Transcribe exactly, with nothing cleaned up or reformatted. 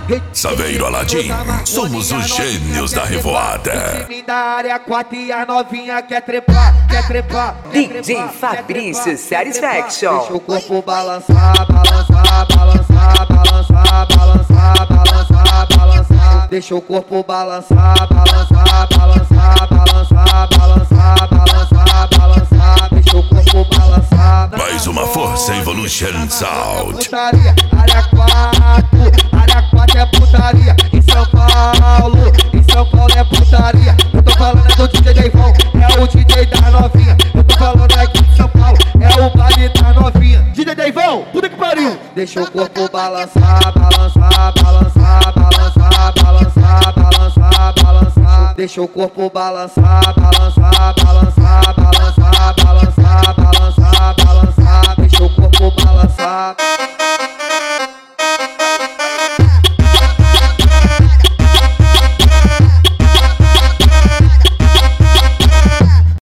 Saveiro Aladim, somos os gênios da revoada. Da área quatro e a novinha quer trepar, quer trepar. D J Fabrício Satisfaction. Deixa o corpo balançar, balançar, balançar, balançar, balançar, balançar, balançar. Deixa o corpo balançar, balançar, balançar, balançar, balançar, balançar, balançar. Deixa o corpo balançar. Mais uma força Evolution Sound. Putaria, área quatro, área quatro é putaria. Em São Paulo, em São Paulo é putaria. Eu tô falando é do D J Deivão, é o D J da novinha. Eu tô falando aqui de São Paulo, é o baile da novinha. D J Deivão, puta que pariu. Deixa o corpo balançar, balançar, balançar, balançar, balançar, balançar, balançar. Deixa o corpo balançar, balançar, balançar, balançar, balançar.